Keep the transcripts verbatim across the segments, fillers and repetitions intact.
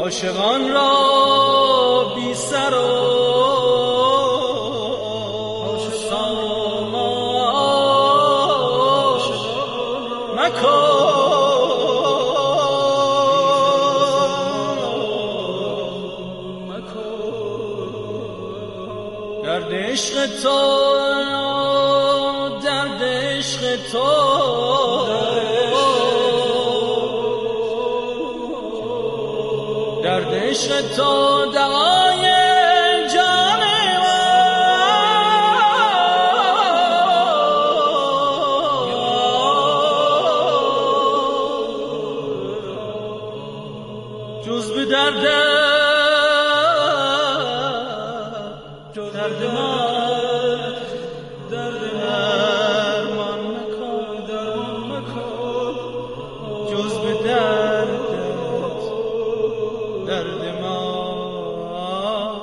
عاشقان را بی سر و سامان مکن. درد عشق تو، درد عشق تو، درد عشق تو دوای جان من، جز به درد درد من، درد درمان مکن، درمان مکن، جز به دردت درد ما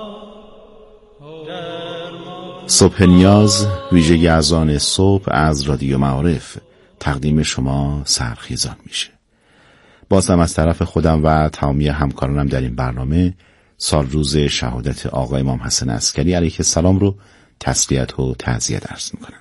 درمان. صبح نیاز، ویژگی از آن صبح از رادیو معارف تقدیم شما سرخیزان میشه. بازم از طرف خودم و تمامی همکارانم در این برنامه سال روز شهادت آقا امام حسن عسکری علیه السلام رو تسلیت و تعزیت عرض میکنم.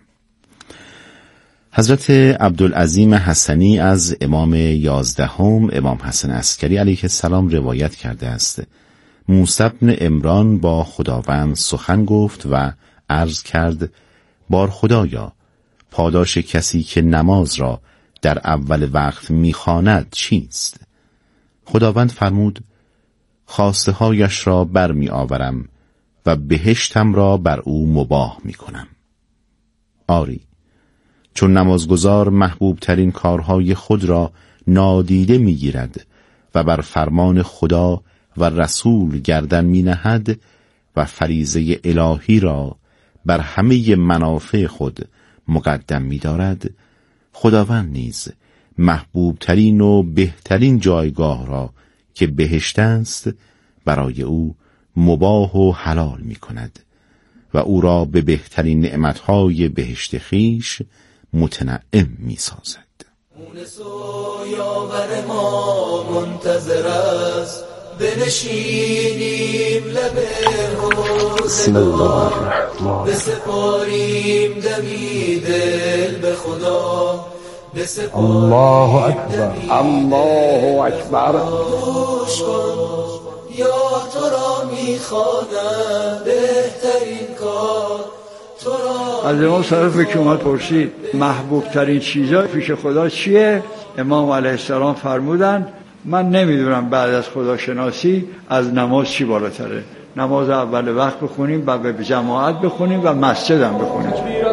حضرت عبدالعظیم حسنی از امام یازدهم امام حسن عسکری علیه السلام روایت کرده است: موسی بن عمران با خداوند سخن گفت و عرض کرد: بار خدایا، پاداش کسی که نماز را در اول وقت میخواند چیست؟ خداوند فرمود: خواسته هایش را برمی آورم و بهشتم را بر او مباح می کنم. آری، چون نمازگزار محبوب ترین کارهای خود را نادیده می گیرد و بر فرمان خدا و رسول گردن می نهد و فریضه الهی را بر همه منافع خود مقدم می دارد، خداوند نیز محبوب ترین و بهترین جایگاه را که بهشت است برای او مباح و حلال می کند و او را به بهترین نعمتهای بهشت خیش متنعم می سازد. مونس و یاور ما منتظر است، بنشینیم لب بسم الله الرحمن، بسپاریم دمی دل به خدا، الله اکبر، الله اکبر. گوش کن یا تو را میخوانم بهترین کار تو را. از امام صادق که اومد پرسید محبوب ترین چیزا پیش خدا چیه؟ امام علیه السلام فرمودن من نمیدونم بعد از خداشناسی از نماز چی بالاتره. نماز اول وقت بخونیم و به جماعت بخونیم و مسجد هم بخونیم.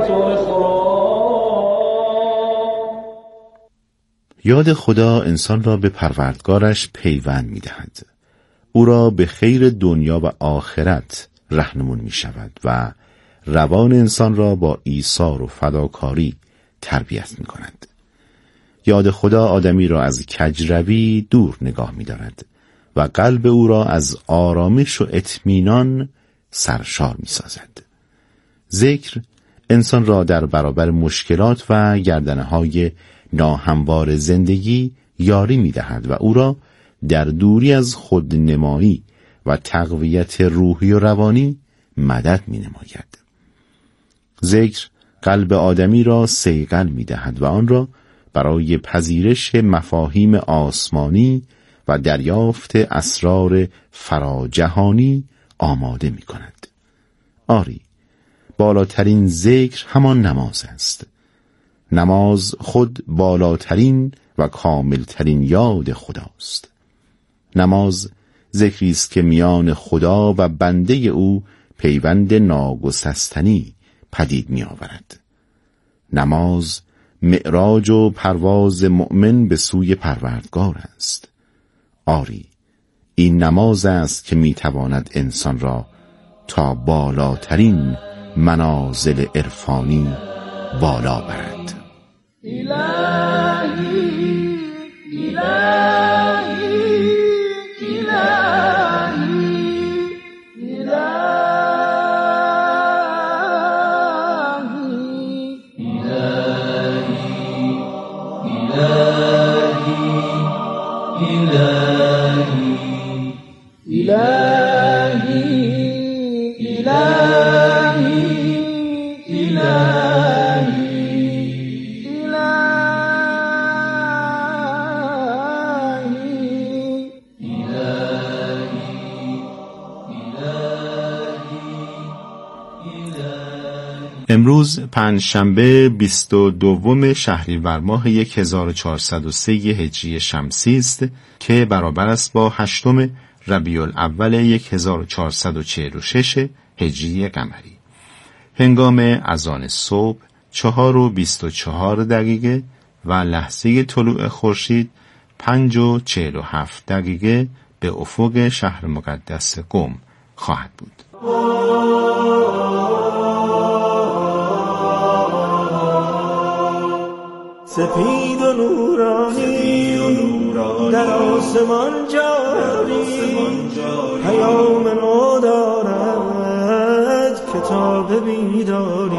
یاد خدا انسان را به پروردگارش پیوند می دهد. او را به خیر دنیا و آخرت رهنمون می شود و روان انسان را با ایثار و فداکاری تربیت می کند. یاد خدا آدمی را از کجروی دور نگاه می دارد و قلب او را از آرامش و اطمینان سرشار می سازد. ذکر انسان را در برابر مشکلات و گردنه‌های ناهموار زندگی یاری می دهد و او را در دوری از خودنمایی و تقویت روحی و روانی مدد می نماید. ذکر قلب آدمی را صیقل می دهد و آن را برای پذیرش مفاهیم آسمانی و دریافت اسرار فراجهانی آماده می کند. آری، بالاترین ذکر همان نماز است. نماز خود بالاترین و کاملترین یاد خداست. نماز ذکری است که میان خدا و بنده او پیوند ناگسستنی پدید می آورد. نماز معراج و پرواز مؤمن به سوی پروردگار است. آری، این نماز است که می تواند انسان را تا بالاترین منازل عرفانی بالا برد. الهی الهی الهی الهی الهی الهی الهی الهی امروز پنجشنبه بیست و دوم شهریور ماه هزار و چهارصد و سه هجری شمسی است که برابر است با هشتم ربیع الاول هزار و چهارصد و چهل و شش هجری قمری. هنگام اذان صبح چهار و بیست و چهار دقیقه و لحظه طلوع خورشید پنج و چهل و هفت دقیقه به افق شهر مقدس قم خواهد بود. سپید و نورانی در آسمان جاری پیام نو دارد کتاب بیداری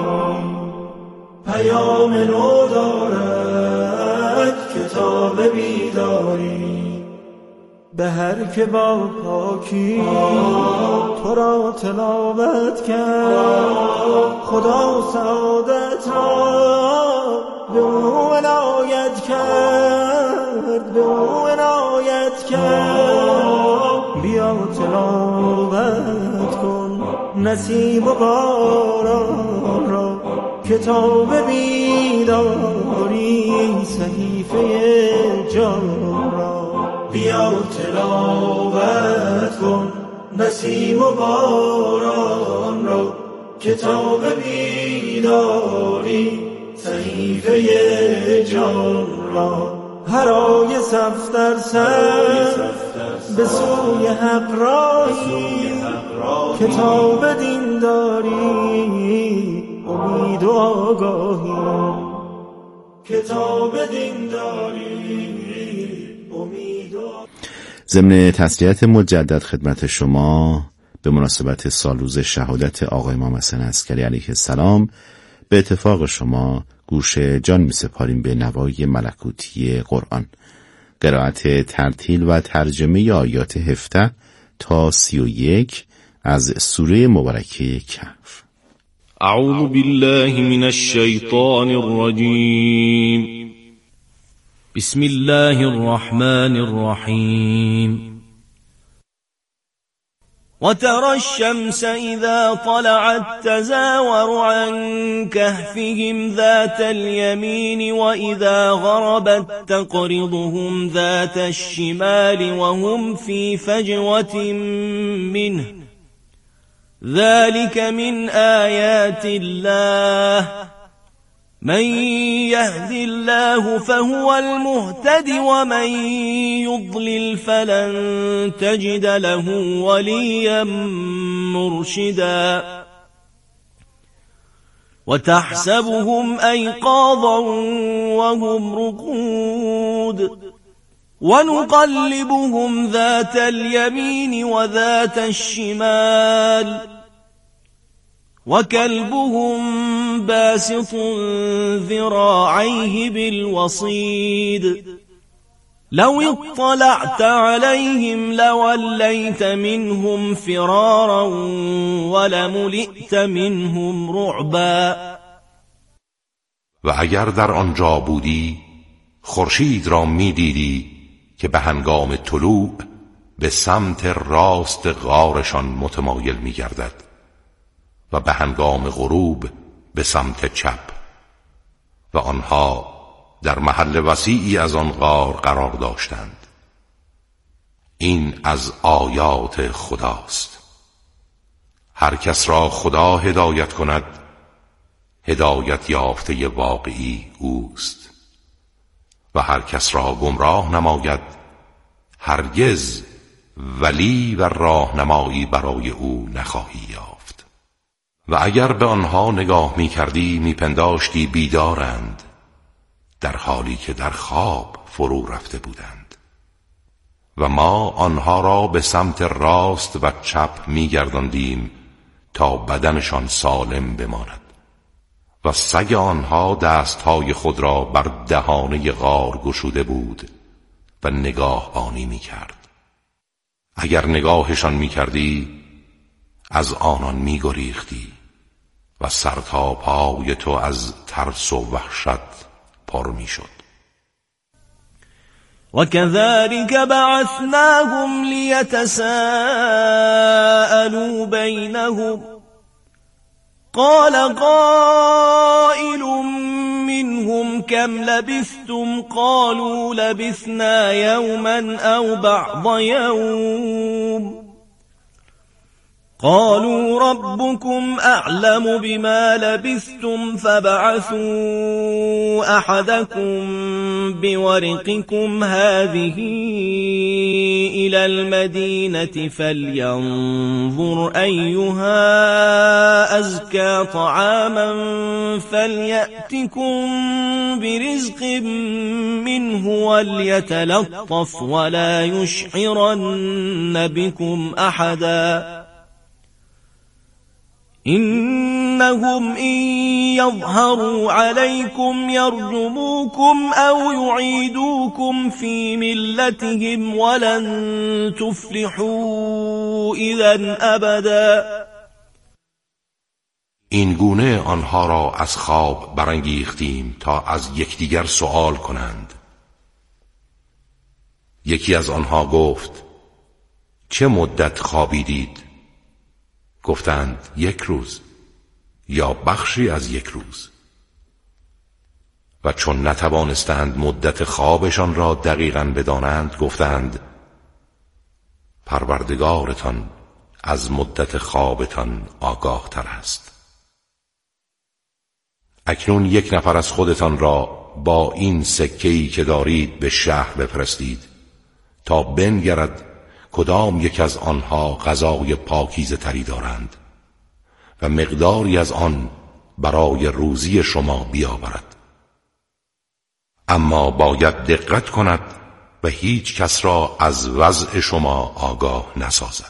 پیام نو دارد کتاب بیداری به هر که با پاکی تو را تلاوت کرد خدا سعادت را به او عنایت کرد به او عنایت کرد بیا تلاوت کن نسیم و باران را کتاب بیداری صحیفه جان را بیا تلاوت کن نسیم و باران را کتاب بیداری صحیفه جان را هر آیه صف در سر به سوی حق راهی کتاب دین داری امید و آگاهی کتاب دین داری امید و آگاهی. ضمن تسلیت مجدد خدمت شما به مناسبت سالروز شهادت آقای امام حسن عسکری علیه السلام به اتفاق شما گوش جان می سپاریم به نوای ملکوتی قرآن. قرائت ترتیل و ترجمه آیات هفده تا سی و یک از سوره مبارکه کهف. اعوذ بالله من الشیطان الرجیم بسم الله الرحمن الرحیم وترى الشمس إذا طلعت تزاور عن كهفهم ذات اليمين وإذا غربت تقرضهم ذات الشمال وهم في فجوة منه ذلك من آيات الله من يهد الله فهو المهتد ومن يضلل فلن تجد له وليا مرشدا وتحسبهم أيقاظا وهم رقود ونقلبهم ذات اليمين وذات الشمال وكلبهم باسط ذراعيه بالوصيد لو اطلعت عليهم لوليت منهم فرارا ولملئت منهم رعبا. و اگر در آنجا بودی خورشید را می دیدی که به هنگام طلوع به سمت راست غارشان متمایل می گردد و به هنگام غروب به سمت چپ و آنها در محل وسیعی از آن غار قرار داشتند. این از آیات خداست. هر کس را خدا هدایت کند هدایت یافته واقعی اوست و هر کس را گمراه نماید هرگز ولی و راهنمایی برای او نخواهی یافت. و اگر به آنها نگاه می کردی می پنداشتی بیدارند در حالی که در خواب فرو رفته بودند. و ما آنها را به سمت راست و چپ می گرداندیم تا بدنشان سالم بماند و سگ آنها دستهای خود را بر دهانه غار گشوده بود و نگاه آنی می کرد. اگر نگاهشان می کردی از آنان می گریختی و سر تا پای تو از ترس و وحشت پر می شد. وكذلك بعثناهم ليتساءلوا بينهم قال قائل منهم كم لبثتم قالوا لبثنا يوما أو بعض يوم قالوا ربكم أعلم بما لبثتم فابعثوا أحدكم بورقكم هذه إلى المدينة فلينظر أيها أزكى طعاما فليأتكم برزق منه وليتلطف ولا يشعرن بكم أحدا إنهم إن يظهروا عليكم يرجموكم أو يعيدوكم في ملتهم ولن تفلحوا إذا أبدا. این گونه آنها را از خواب برانگیختیم تا از یکدیگر سؤال کنند. یکی از آنها گفت چه مدت خوابیدید؟ گفتند یک روز یا بخشی از یک روز. و چون نتوانستند مدت خوابشان را دقیقاً بدانند گفتند پروردگارتان از مدت خوابتان آگاه تر است. اکنون یک نفر از خودتان را با این سکه‌ای که دارید به شهر بفرستید تا بنگرد کدام یک از آنها غذای پاکیزه تری دارند و مقداری از آن برای روزی شما بیاورد. اما باید دقت کند و هیچ کس را از وضع شما آگاه نسازد،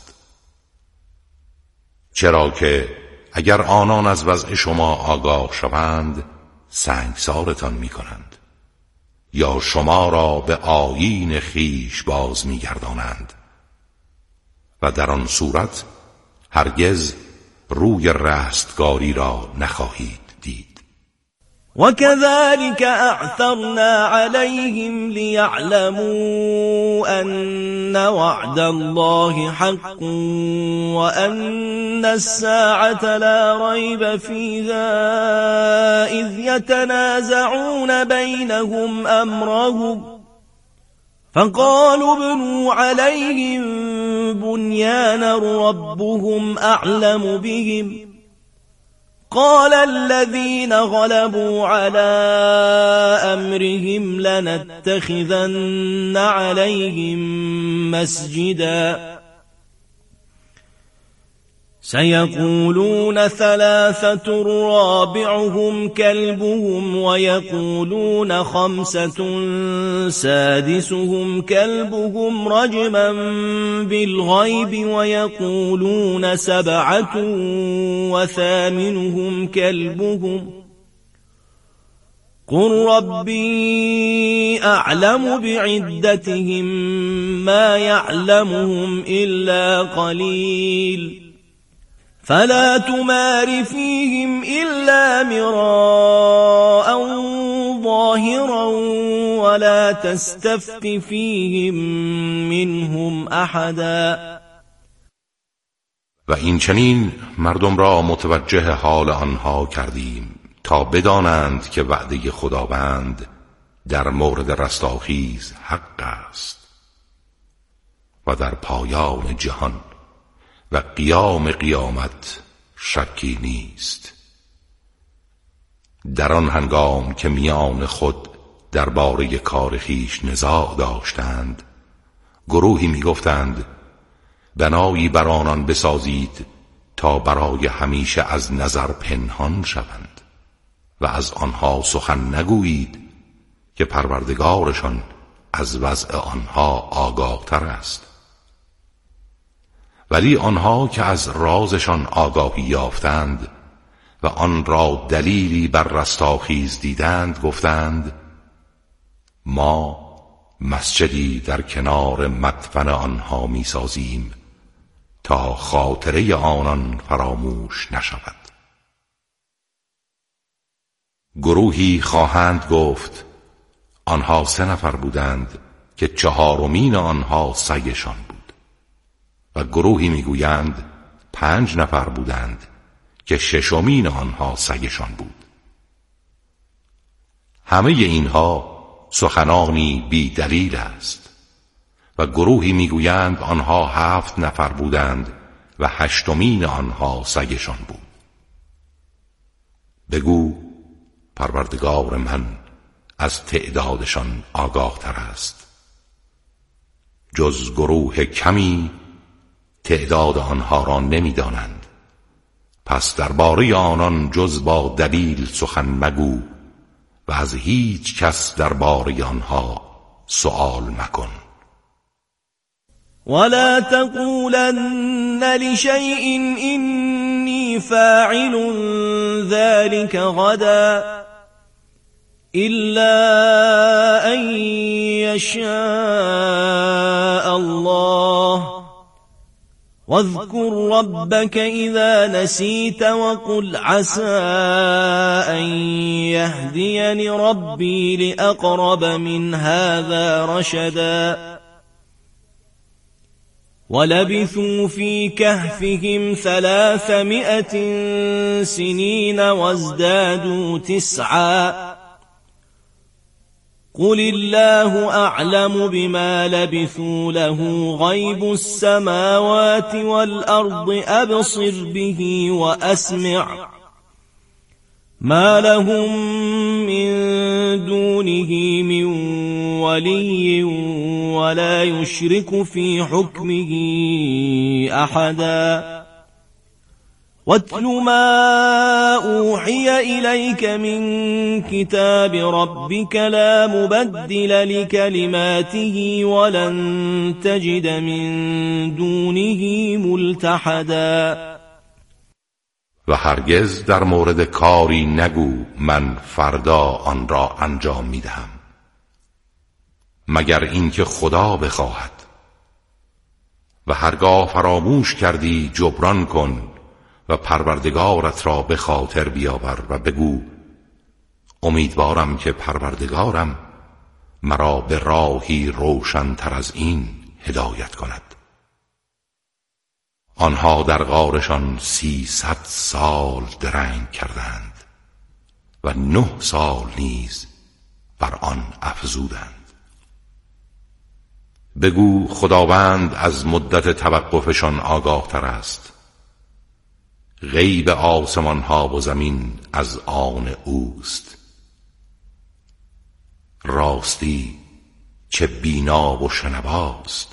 چرا که اگر آنان از وضع شما آگاه شوند سنگسارتان می کنند یا شما را به آیین خیش باز می گردانند و در آن صورت هرگز روی رستگاری را نخواهید دید. وكذلك أعثرنا عليهم ليعلموا أن وعد الله حق وأن الساعة لا ريب فيها إذ يتنازعون بينهم أمرهم فقالوا ابنوا عليهم بنيانا ربهم أعلم بهم قال الذين غلبوا على أمرهم لنتخذن عليهم مسجدا سيقولون ثلاثة رابعهم كلبهم ويقولون خمسة سادسهم كلبهم رجما بالغيب ويقولون سبعة وثامنهم كلبهم قل ربي أعلم بعدتهم ما يعلمهم إلا قليل فلا تمار فيهم إلا مراء ظاهرا ولا تستفت فيهم منهم أحدا. و این چنین مردم را متوجه حال آنها کردیم تا بدانند که وعده خداوند در مورد رستاخیز حق است و در پایان جهان و قیام قیامت شکی نیست. در آن هنگام که میان خود درباره کار خویش نزاع داشتند گروهی میگفتند بنایی بر آنان بسازید تا برای همیشه از نظر پنهان شوند و از آنها سخن نگویید که پروردگارشان از وضع آنها آگاه تر است. ولی آنها که از رازشان آگاهی یافتند و آن را دلیلی بر رستاخیز دیدند گفتند ما مسجدی در کنار مدفن آنها می سازیم تا خاطره آنان فراموش نشود. گروهی خواهند گفت آنها سه نفر بودند که چهارمین آنها سگشان بود، و گروهی میگویند پنج نفر بودند که ششمین آنها سگشان بود. همه اینها سخنانی بی دلیل است. و گروهی میگویند آنها هفت نفر بودند و هشتمین آنها سگشان بود. بگو پروردگار من از تعدادشان آگاه تر است. جز گروه کمی تعداد آنها را نمیدانند. پس درباره آنان جز با دلیل سخن مگو و از هیچ کس درباره آنها سؤال مکن. ولا تقولن لشيء إني فاعل ذلك غدا إلا أن يشاء الله واذكر ربك إذا نسيت وقل عسى أن يهديني ربي لأقرب من هذا رشدا ولبثوا في كهفهم ثلاثمائة سنين وازدادوا تسعا قل الله أعلم بما لبثوا له غيب السماوات والأرض أبصر به وأسمع ما لهم من دونه من ولي ولا يشرك في حكمه أحدا واتل ما أوحي إليك من كتاب ربك لا مبدل لكلماته ولن تجد من دونه ملتحدا. و هرگز در مورد کاری نگو من فردا آن را انجام می دهم مگر اینکه خدا بخواهد، و هرگاه فراموش کردی جبران کن و پروردگارت را به خاطر بیاور و بگو امیدوارم که پروردگارم مرا به راهی روشن تر از این هدایت کند. آنها در غارشان سیصد سال درنگ کردند و نه سال نیز بر آن افزودند. بگو خداوند از مدت توقفشان آگاه تر است. غیب آسمان ها و زمین از آن اوست. راستی چه بینا و شنواست.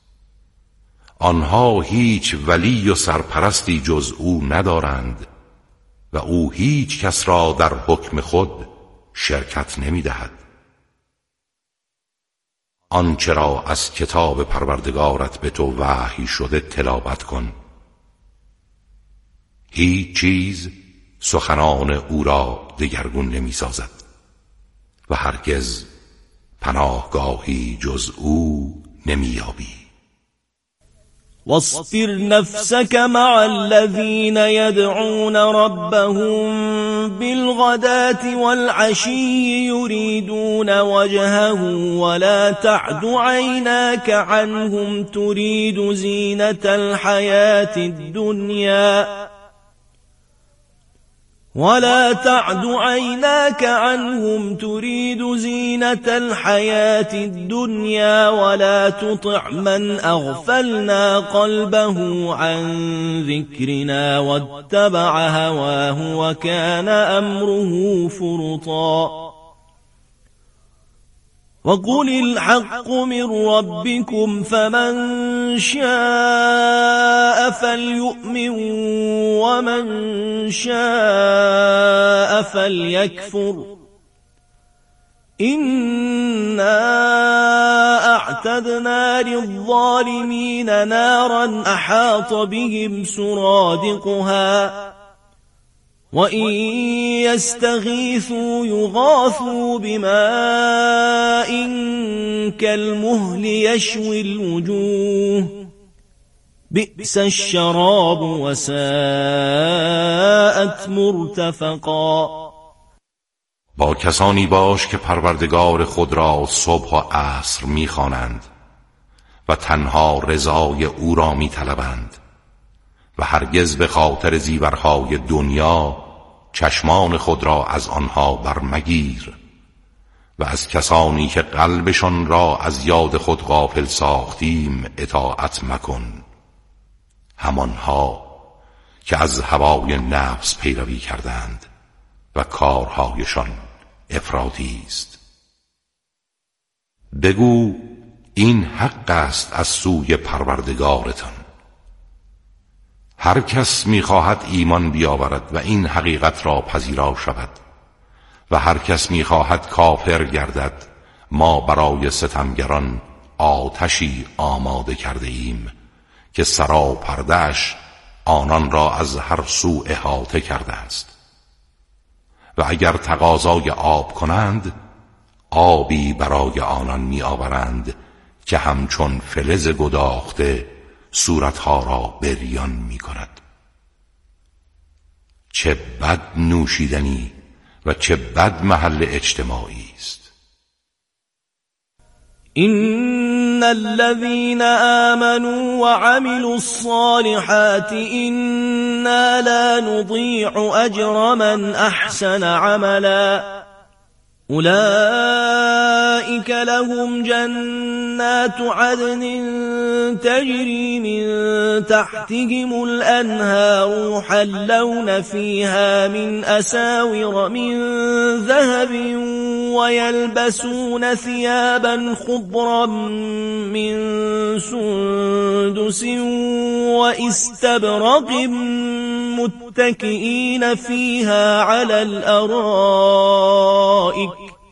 آنها هیچ ولی و سرپرستی جز او ندارند و او هیچ کس را در حکم خود شرکت نمی دهد. آنچه را از کتاب پروردگارت به تو وحی شده تلاوت کن. هیچ چیز سخنان او را دگرگون نمی سازد و هرگز پناهگاهی جز او نمی یابی. واصبر نفسك مع الذين يدعون ربهم بالغداة والعشي يريدون وجهه ولا تعد عيناك عنهم تريد زينة الحياة الدنيا ولا تعد عيناك عنهم تريد زينة الحياة الدنيا ولا تطع من أغفلنا قلبه عن ذكرنا واتبع هواه وكان أمره فرطا وقل الحق من ربكم فمن شاء فليؤمن ومن شاء فليكفر إنا أعتدنا للظالمين نارا أحاط بهم سرادقها وَإِن يَسْتَغِيثُوا يُغَاثُوا بِمَاءٍ كَالْمُهْلِ يَشْوِي الْوُجُوهَ بِئْسَ الشَّرَابُ وَسَاءَتْ مُرْتَفَقًا. با کسانی باش که پروردگار خود را صبح و عصر می‌خوانند و تنها رضای او را می‌طلبند و هرگز به خاطر زیورهای دنیا چشمان خود را از آنها برمگیر و از کسانی که قلبشان را از یاد خود غافل ساختیم اطاعت مکن، همانها که از هوای نفس پیروی کردند و کارهایشان افراطی است. بگو این حق است از سوی پروردگارتان. هر کس می‌خواهد ایمان بیاورد و این حقیقت را پذیرا شود و هر کس می‌خواهد کافر گردد، ما برای ستمگران آتشی آماده کرده ایم که سراپرده‌اش آنان را از هر سو احاطه کرده است و اگر تقاضای آب کنند آبی برای آنان می‌آورند که همچون فلز گداخته صورتها را بریان می‌کند. چه بد نوشیدنی و چه بد محل اجتماعی است. إن الذين آمنوا وعملوا الصالحات إنا لا نضيع أجر من أحسن عملا أولئك لهم جنات عدن تجري من تحتهم الأنهار يحلون فيها من أساور من ذهب ويلبسون ثيابا خضرا من سندس واستبرق متكئين فيها على الأرائك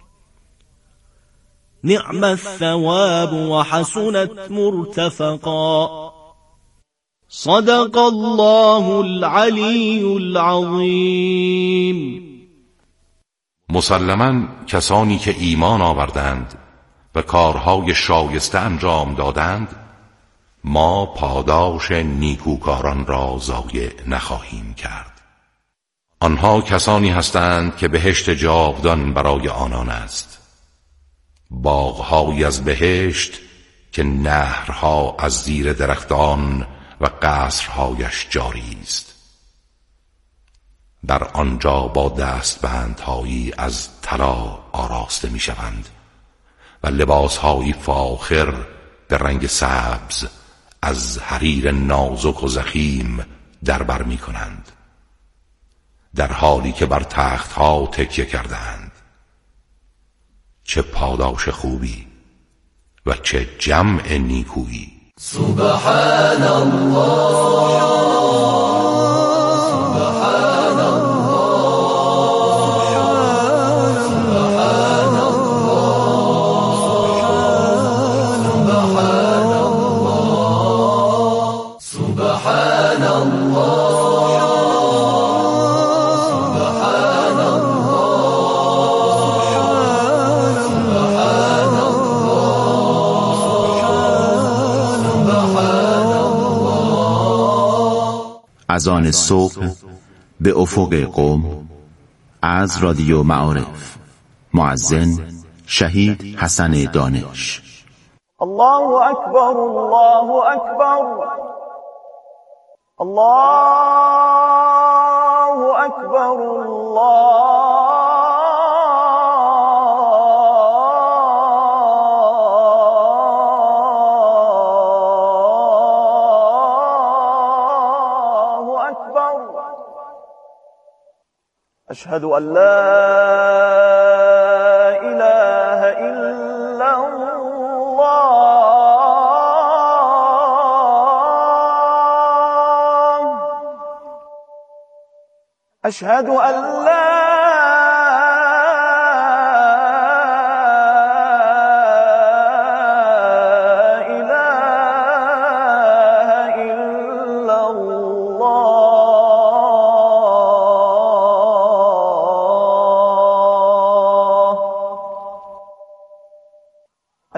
نعم الثواب وحسنت مرتفقا. صدق الله العلی العظیم. مسلماً کسانی که ایمان آوردند و کارهای شایسته انجام دادند ما پاداش نیکوکاران را ضایع نخواهیم کرد. آنها کسانی هستند که بهشت جاودان برای آنان است، باغ‌های از بهشت که نهرها از زیر درختان و قصرهایش جاری است. در آنجا با دستبندهایی از طلا آراسته می‌شوند و لباسهایی فاخر به رنگ سبز از حریر نازک و ضخیم در بر می‌کنند، در حالی که بر تختها تکیه کردند. چه پاداش خوبی و چه جمع نیکویی. سبحان الله سبحان الله سبحان الله سبحان الله از آن صبح به افق قم از رادیو معارف. مؤذن شهید حسن دانش. الله اکبر الله اکبر الله اکبر الله أشهد أن لا إله إلا الله أشهد أن لا إله إلا الله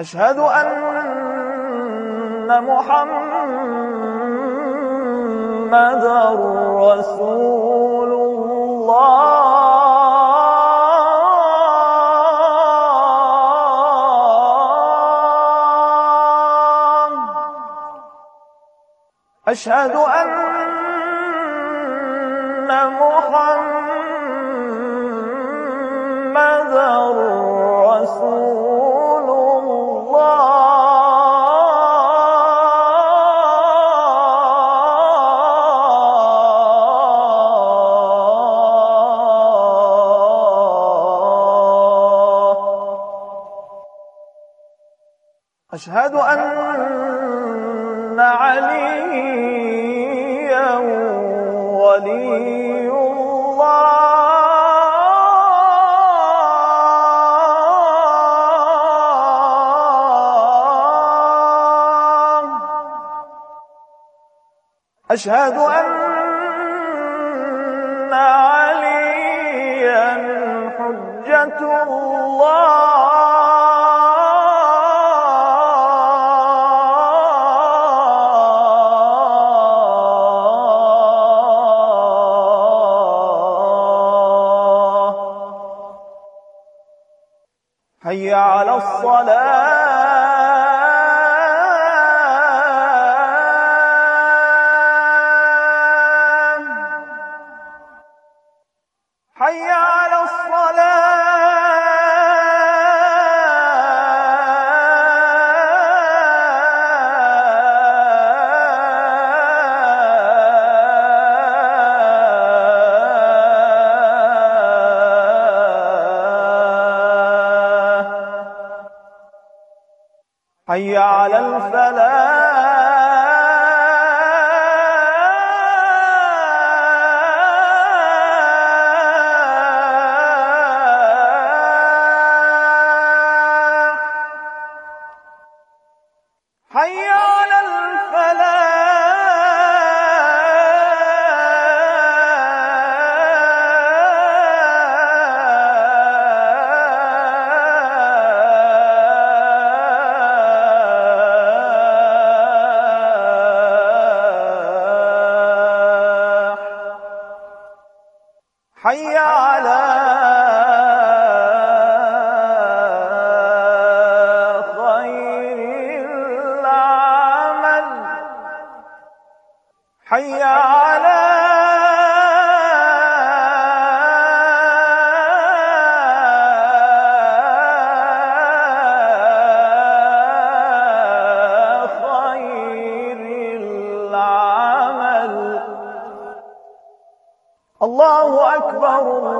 أشهد أن محمدا رسول الله. أشهد أن محمدا رسول الله. أشهد أن عليا ولي الله. أشهد أن عليا حجة الله. حي على الصلاة. حي على حي على الفلاح. حي على حي على خير العمل. حي على خير العمل. الله أكبر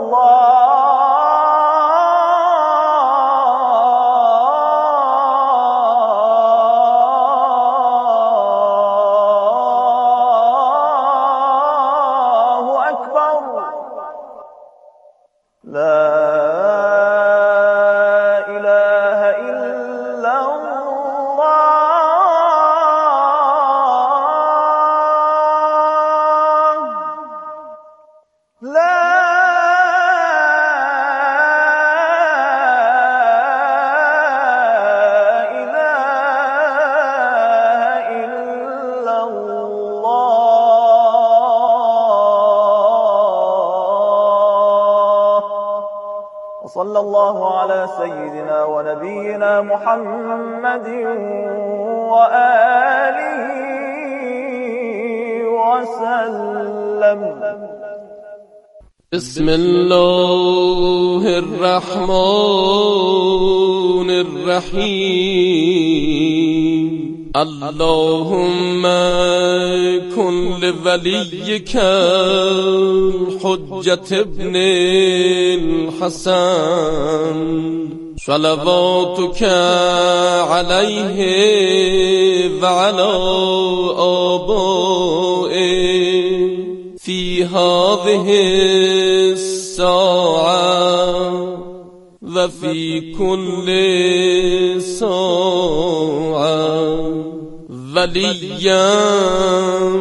الله أكبر. لا إله إلا الله. لا إله إلا الله. وصلى الله على سيدنا ونبينا محمد وآله وسلم. بسم الله الرحمن الرحيم. اللهم كن لوليك الحجة ابن الحسن صلواتك عليه وعلى آبائه في هذه الساعة وفي كل ساعة وليا